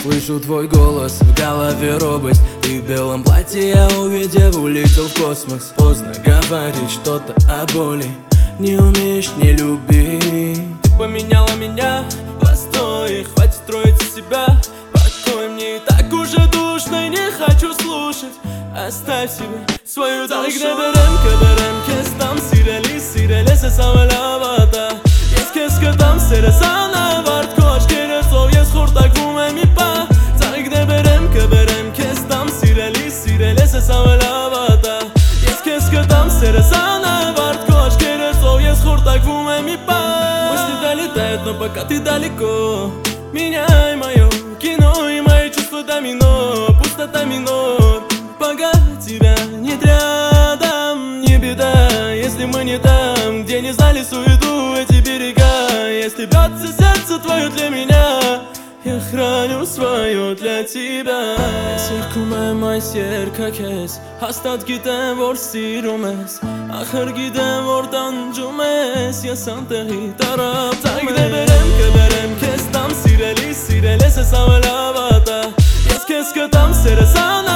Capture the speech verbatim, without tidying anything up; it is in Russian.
Слышу твой голос, в голове робость. Ты в белом платье, я увидев, улетел в космос. Поздно говорить что-то о боли, не умеешь не любить. Ты поменяла меня, постой, хватит строить из себя покой. Мне и так уже душно и не хочу слушать. Оставь себе свою душу. Tak de berem că berem că stam sireli sirele se samelavata. Ես քեզ կտամ սերս անավարտ քո աչքերով ես խորտակվում եմ մի պահ. Tak de berem că berem că stam sireli sirele se samelavata. Ես քեզ կտամ սերս անավարտ քո աչքերով ես խորտակվում եմ մի պահ. Мысли долетают, но пока ты далеко. Меняй моё кино и мои чувства домино. Пустота минор, пока тебя нет рядом. Не беда, если мы не там, где не знали суету эти берега. Если бьется сердце твое для меня, я храню свое для тебя. Ես երգում եմ այս երգը քեզ, հաստատ գիտեմ որ սիրում ես. Ախր գիտեմ որ տանջում ես, ես անտեղի տարավ. Tak de berem că berem că stam sireli sirele se samelavata. Ես քեզ կտամ սերս անա